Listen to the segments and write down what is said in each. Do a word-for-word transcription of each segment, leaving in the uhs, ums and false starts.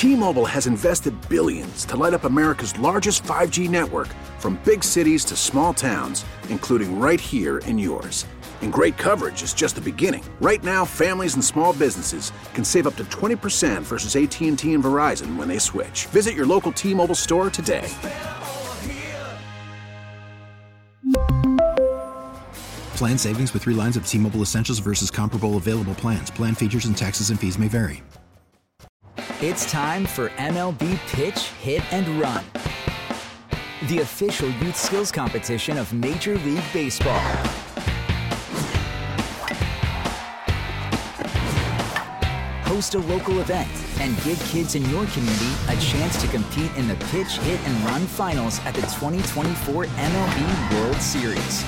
T-Mobile has invested billions to light up America's largest five G network, from big cities to small towns, including right here in yours. And great coverage is just the beginning. Right now, families and small businesses can save up to twenty percent versus A T and T and Verizon when they switch. Visit your local T-Mobile store today. Plan savings with three lines of T-Mobile Essentials versus comparable available plans. Plan features and taxes and fees may vary. It's time for M L B Pitch, Hit, and Run, the official youth skills competition of Major League Baseball. Host a local event and give kids in your community a chance to compete in the Pitch, Hit, and Run finals at the twenty twenty-four M L B World Series.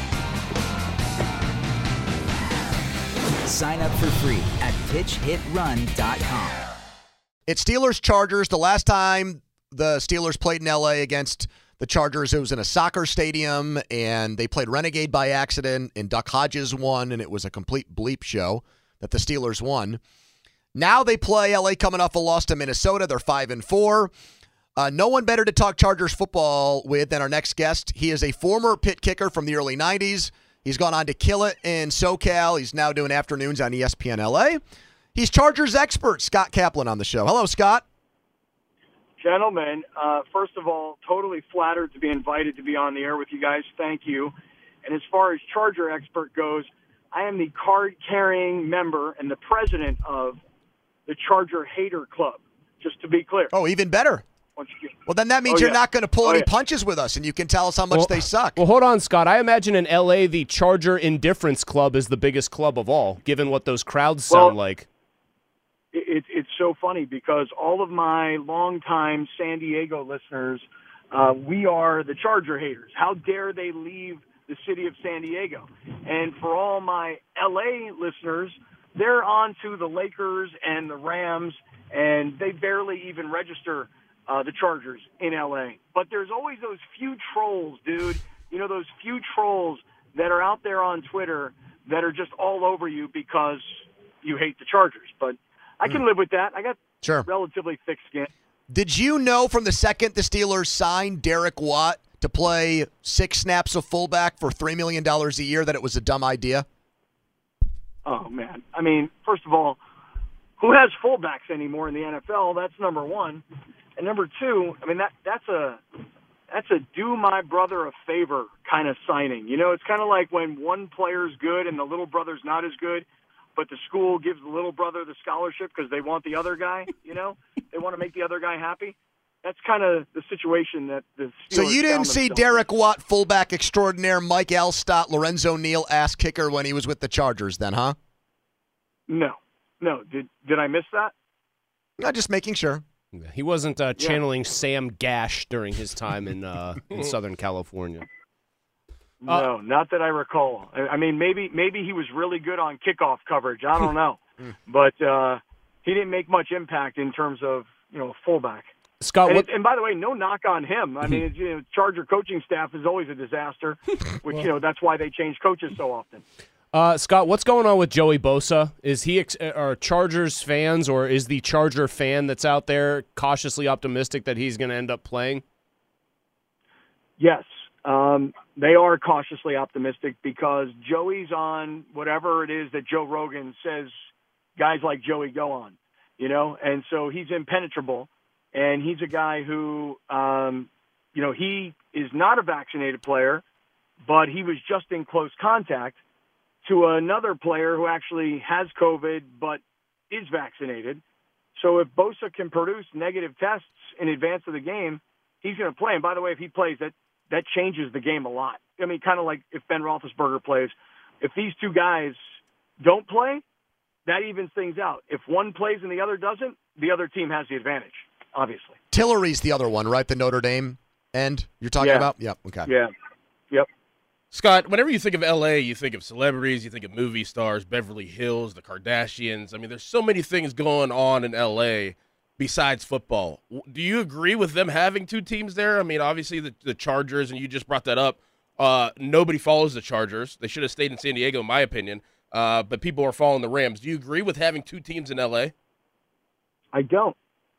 Sign up for free at pitch hit run dot com. It's Steelers-Chargers. The last time the Steelers played in L A against the Chargers, it was in a soccer stadium, and they played Renegade by accident, and Duck Hodges won, and it was a complete bleep show that the Steelers won. Now they play L A coming off a loss to Minnesota. They're five and four. Uh, no one better to talk Chargers football with than our next guest. He is a former Pitt kicker from the early nineties. He's gone on to kill it in SoCal. He's now doing afternoons on E S P N L A. He's Chargers expert, Scott Kaplan, on the show. Hello, Scott. Gentlemen, uh, first of all, totally flattered to be invited to be on the air with you guys. Thank you. And as far as Charger expert goes, I am the card-carrying member and the president of the Charger Hater Club, just to be clear. Oh, even better. Well, then that means oh, you're yeah. not going to pull oh, any yeah. punches with us, and you can tell us how much well, they suck. Well, hold on, Scott. I imagine in L A, the Charger Indifference Club is the biggest club of all, given what those crowds well, sound like. It, it's so funny because all of my longtime San Diego listeners, uh, we are the Charger haters. How dare they leave the city of San Diego? And for all my L A listeners, they're on to the Lakers and the Rams, and they barely even register Uh, the Chargers in L A. But there's always those few trolls, dude. You know, those few trolls that are out there on Twitter that are just all over you because you hate the Chargers. But I can mm. live with that. I got sure. relatively thick skin. Did you know from the second the Steelers signed Derek Watt to play six snaps of fullback for three million dollars a year that it was a dumb idea? Oh, man. I mean, first of all, who has fullbacks anymore in the N F L? That's number one. And number two, I mean, that that's a that's a do my brother a favor kind of signing. You know, it's kind of like when one player's good and the little brother's not as good, but the school gives the little brother the scholarship because they want the other guy, you know? They want to make the other guy happy. That's kind of the situation that the Steelers So you didn't see themselves. Derek Watt, fullback extraordinaire, Mike Alstott, Lorenzo Neal ass kicker when he was with the Chargers then, huh? No. No. Did did I miss that? I'm just making sure. He wasn't uh, Yeah. channeling Sam Gash during his time in uh, in Southern California. No, Uh, not that I recall. I, I mean, maybe maybe he was really good on kickoff coverage. I don't know, but uh, he didn't make much impact in terms of you know fullback. Scott, and, what? and by the way, no knock on him. I mean, you know, Charger coaching staff is always a disaster, which you know that's why they change coaches so often. Uh, Scott, what's going on with Joey Bosa? Is he ex- are Chargers fans, or is the Charger fan that's out there cautiously optimistic that he's going to end up playing? Yes, um, they are cautiously optimistic because Joey's on whatever it is that Joe Rogan says guys like Joey go on, you know, and so he's impenetrable, and he's a guy who, um, you know, he is not a vaccinated player, but he was just in close contact to another player who actually has COVID but is vaccinated. So if Bosa can produce negative tests in advance of the game, he's going to play. And by the way, if he plays, that that changes the game a lot. I mean, kind of like if Ben Roethlisberger plays. If these two guys don't play, that evens things out. If one plays and the other doesn't, the other team has the advantage, obviously. Tillery's the other one, right? The Notre Dame end you're talking Yeah. about? Yep, okay. Yeah, yep. Scott, whenever you think of L A, you think of celebrities, you think of movie stars, Beverly Hills, the Kardashians. I mean, there's so many things going on in L A besides football. Do you agree with them having two teams there? I mean, obviously the, the Chargers, and you just brought that up. Uh, nobody follows the Chargers. They should have stayed in San Diego, in my opinion. Uh, but people are following the Rams. Do you agree with having two teams in L A? I don't.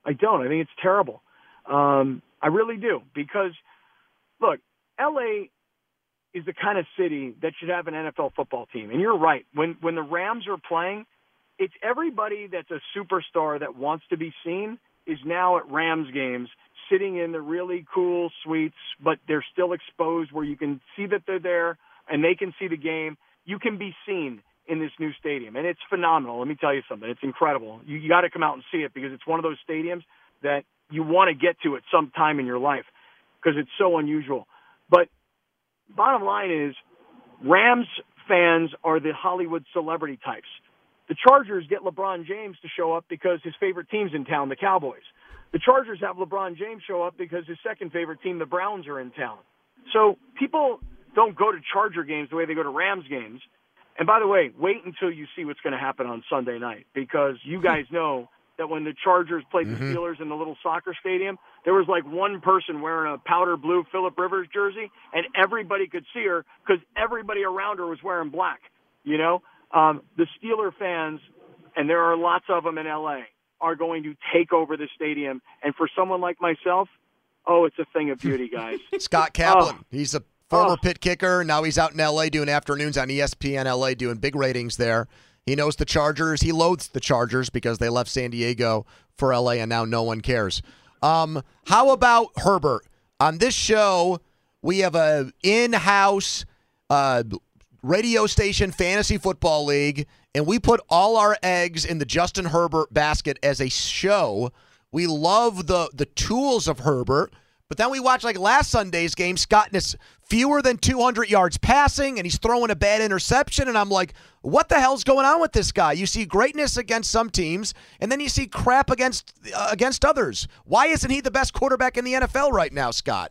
I don't. I think it's terrible. Um, I really do. Because, look, L A is the kind of city that should have an N F L football team. And you're right. When when the Rams are playing, it's everybody that's a superstar that wants to be seen is now at Rams games, sitting in the really cool suites, but they're still exposed where you can see that they're there and they can see the game. You can be seen in this new stadium, and it's phenomenal. Let me tell you something. It's incredible. You, you got to come out and see it because it's one of those stadiums that you want to get to at some time in your life because it's so unusual. But bottom line is Rams fans are the Hollywood celebrity types. The Chargers get LeBron James to show up because his favorite team's in town, the Cowboys. The Chargers have LeBron James show up because his second favorite team, the Browns, are in town. So people don't go to Charger games the way they go to Rams games. And by the way, wait until you see what's going to happen on Sunday night because you guys know that when the Chargers played the Mm-hmm. Steelers in the little soccer stadium, there was like one person wearing a powder blue Phillip Rivers jersey, and everybody could see her because everybody around her was wearing black. You know, um, the Steeler fans, and there are lots of them in L A, are going to take over the stadium. And for someone like myself, oh, it's a thing of beauty, guys. Scott Kaplan, Oh. he's a former Oh. pit kicker. Now he's out in L A doing afternoons on E S P N L A doing big ratings there. He knows the Chargers. He loathes the Chargers because they left San Diego for L A and now no one cares. Um, how about Herbert? On this show, we have a in-house uh, radio station fantasy football league, and we put all our eggs in the Justin Herbert basket as a show. We love the the tools of Herbert. But then we watch like last Sunday's game, Scott is fewer than two hundred yards passing, and he's throwing a bad interception, and I'm like, what the hell's going on with this guy? You see greatness against some teams, and then you see crap against uh, against others. Why isn't he the best quarterback in the N F L right now, Scott?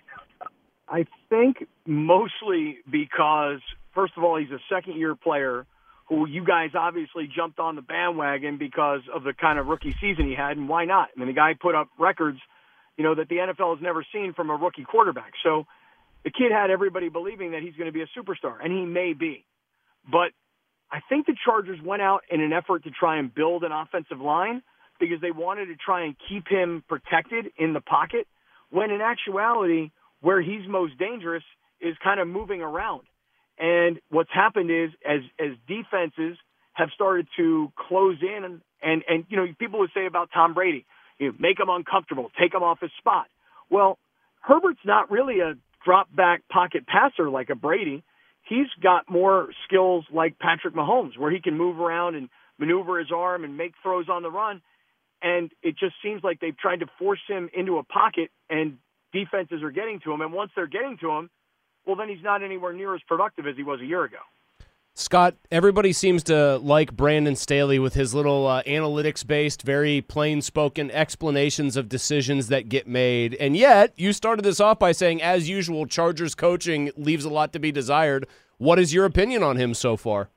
I think mostly because, first of all, he's a second-year player who you guys obviously jumped on the bandwagon because of the kind of rookie season he had, and why not? I mean, the guy put up records you know, that the N F L has never seen from a rookie quarterback. So the kid had everybody believing that he's going to be a superstar, and he may be. But I think the Chargers went out in an effort to try and build an offensive line because they wanted to try and keep him protected in the pocket, when in actuality, where he's most dangerous is kind of moving around. And what's happened is as as defenses have started to close in, and, and, and you know, people would say about Tom Brady, you know, make him uncomfortable, take him off his spot. Well, Herbert's not really a drop-back pocket passer like a Brady. He's got more skills like Patrick Mahomes, where he can move around and maneuver his arm and make throws on the run. And it just seems like they've tried to force him into a pocket, and defenses are getting to him. And once they're getting to him, well, then he's not anywhere near as productive as he was a year ago. Scott, everybody seems to like Brandon Staley with his little uh, analytics-based, very plain-spoken explanations of decisions that get made. And yet, you started this off by saying, as usual, Chargers coaching leaves a lot to be desired. What is your opinion on him so far?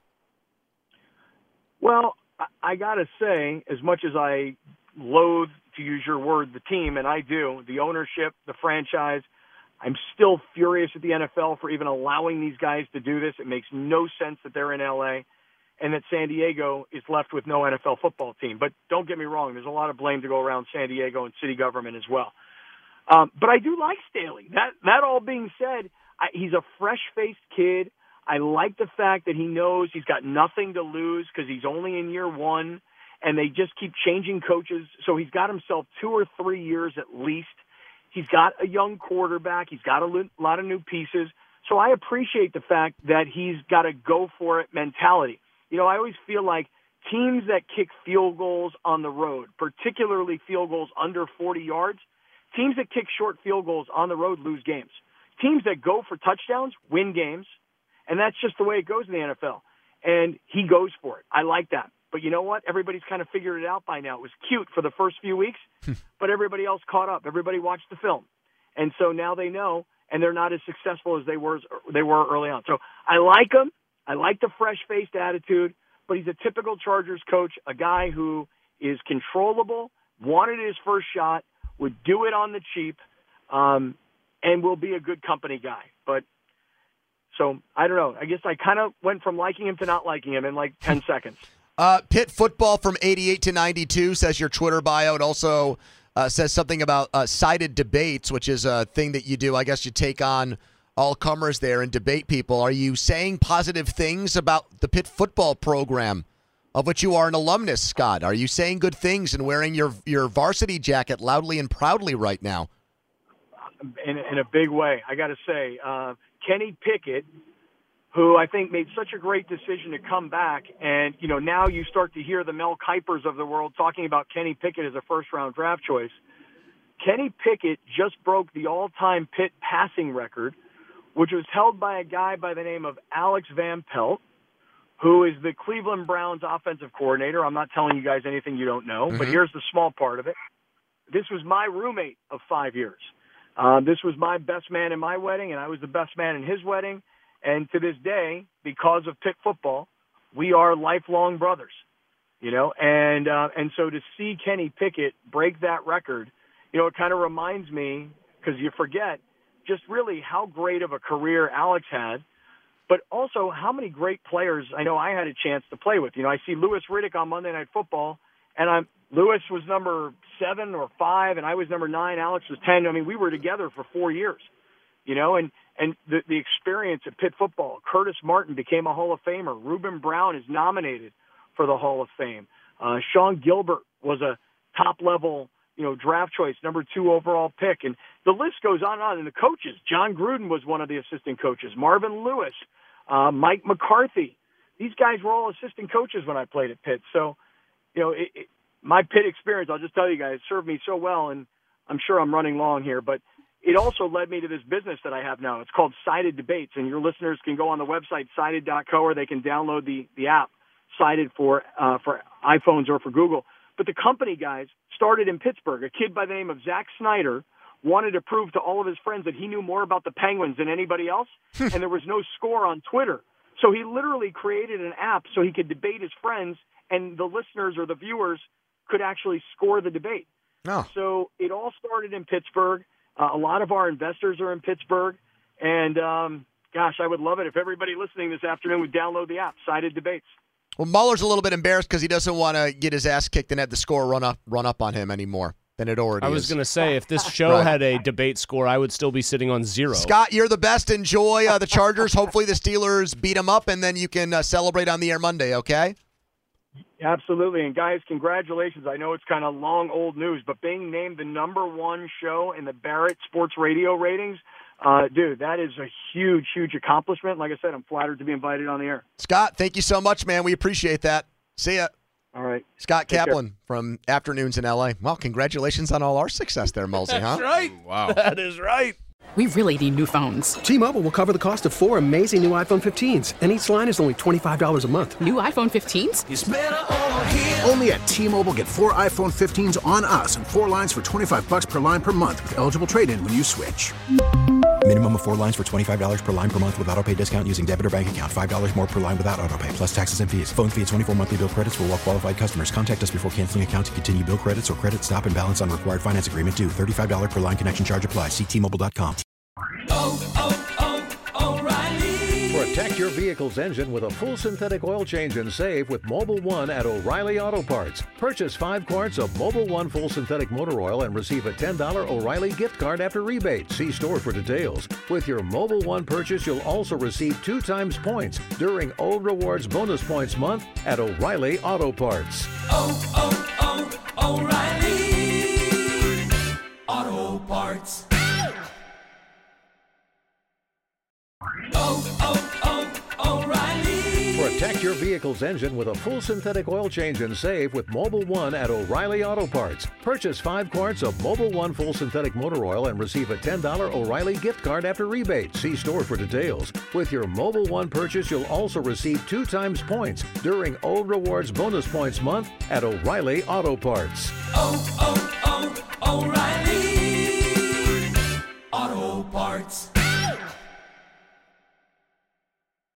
Well, I, I got to say, as much as I loathe, to use your word, the team, and I do, the ownership, the franchise, I'm still furious at the N F L for even allowing these guys to do this. It makes no sense that they're in L A and that San Diego is left with no N F L football team. But don't get me wrong, there's a lot of blame to go around San Diego and city government as well. Um, but I do like Staley. That, that all being said, I, he's a fresh-faced kid. I like the fact that he knows he's got nothing to lose because he's only in year one, and they just keep changing coaches. So he's got himself two or three years at least. He's got a young quarterback. He's got a lot of new pieces. So I appreciate the fact that he's got a go-for-it mentality. You know, I always feel like teams that kick field goals on the road, particularly field goals under forty yards, teams that kick short field goals on the road lose games. Teams that go for touchdowns win games, and that's just the way it goes in the N F L. And he goes for it. I like that. But you know what? Everybody's kind of figured it out by now. It was cute for the first few weeks, but everybody else caught up. Everybody watched the film. And so now they know, and they're not as successful as they were they were early on. So I like him. I like the fresh-faced attitude, but he's a typical Chargers coach, a guy who is controllable, wanted his first shot, would do it on the cheap, um, and will be a good company guy. But so I don't know. I guess I kind of went from liking him to not liking him in like ten seconds. Uh, Pitt football from eighty-eight to ninety-two says your Twitter bio. It also uh, says something about uh, sided debates, which is a thing that you do. I guess you take on all comers there and debate people. Are you saying positive things about the Pitt football program, of which you are an alumnus, Scott? Are you saying good things and wearing your your varsity jacket loudly and proudly right now? In, in a big way, I got to say, uh, Kenny Pickett, who I think made such a great decision to come back, and you know now you start to hear the Mel Kipers of the world talking about Kenny Pickett as a first-round draft choice. Kenny Pickett just broke the all-time Pitt passing record, which was held by a guy by the name of Alex Van Pelt, who is the Cleveland Browns offensive coordinator. I'm not telling you guys anything you don't know, mm-hmm. but here's the small part of it. This was my roommate of five years. Uh, this was my best man in my wedding, and I was the best man in his wedding. And to this day, because of Pitt football, we are lifelong brothers, you know. And uh, and so to see Kenny Pickett break that record, you know, it kind of reminds me, because you forget just really how great of a career Alex had, but also how many great players I know I had a chance to play with. You know, I see Louis Riddick on Monday Night Football, and I'm Louis was number seven or five, and I was number nine. Alex was ten. I mean, we were together for four years, you know, and, and the, the experience at Pitt football. Curtis Martin became a Hall of Famer. Reuben Brown is nominated for the Hall of Fame. Uh, Sean Gilbert was a top-level, you know, draft choice, number two overall pick. And the list goes on and on. And the coaches, John Gruden was one of the assistant coaches. Marvin Lewis, uh, Mike McCarthy. These guys were all assistant coaches when I played at Pitt. So, you know, it, it, my Pitt experience, I'll just tell you guys, served me so well, and I'm sure I'm running long here, but it also led me to this business that I have now. It's called Sided Debates, and your listeners can go on the website sided dot co, or they can download the, the app, Sided, for uh, for iPhones or for Google. But the company, guys, started in Pittsburgh. A kid by the name of Zach Snyder wanted to prove to all of his friends that he knew more about the Penguins than anybody else, and there was no score on Twitter. So he literally created an app so he could debate his friends, and the listeners or the viewers could actually score the debate. Oh. So it all started in Pittsburgh. Uh, a lot of our investors are in Pittsburgh. And, um, gosh, I would love it if everybody listening this afternoon would download the app, Sided Debates. Well, Muller's a little bit embarrassed because he doesn't want to get his ass kicked and have the score run up run up on him anymore than it already is. I was going to say, if this show Right. had a debate score, I would still be sitting on zero. Scott, you're the best. Enjoy uh, the Chargers. Hopefully the Steelers beat them up, and then you can uh, celebrate on the air Monday, okay? Absolutely. And, guys, congratulations. I know it's kind of long, old news, but being named the number one show in the Barrett Sports Radio ratings, uh, dude, that is a huge, huge accomplishment. Like I said, I'm flattered to be invited on the air. Scott, thank you so much, man. We appreciate that. See ya. All right. Scott Take Kaplan care. from Afternoons in L A. Well, congratulations on all our success there, Mulsey, huh? That's right. Wow. That is right. We really need new phones. T-Mobile will cover the cost of four amazing new iPhone fifteens, and each line is only twenty-five dollars a month. New iPhone fifteens? It's better over here. Only at T-Mobile, get four iPhone fifteens on us and four lines for twenty-five bucks per line per month with eligible trade-in when you switch. Minimum of four lines for twenty-five dollars per line per month with autopay discount using debit or bank account. five dollars more per line without autopay, plus taxes and fees. Phone fee at twenty-four monthly bill credits for well-qualified customers. Contact us before canceling account to continue bill credits or credit stop and balance on required finance agreement due. thirty-five dollars per line connection charge applies. See T Mobile dot com. Oh, oh, oh, O'Reilly. Protect your vehicle's engine with a full synthetic oil change and save with Mobile One at O'Reilly Auto Parts. Purchase five quarts of Mobile One full synthetic motor oil and receive a ten dollars O'Reilly gift card after rebate. See store for details. With your Mobile One purchase, you'll also receive two times points during Old Rewards Bonus Points Month at O'Reilly Auto Parts. Oh, oh, oh, O'Reilly Auto Parts. Oh, oh, oh, O'Reilly. Protect your vehicle's engine with a full synthetic oil change and save with Mobile One at O'Reilly Auto Parts. Purchase five quarts of Mobile One full synthetic motor oil and receive a ten dollars O'Reilly gift card after rebate. See store for details. With your Mobile One purchase, you'll also receive two times points during Old Rewards Bonus Points Month at O'Reilly Auto Parts. Oh, oh, oh, O'Reilly Auto Parts.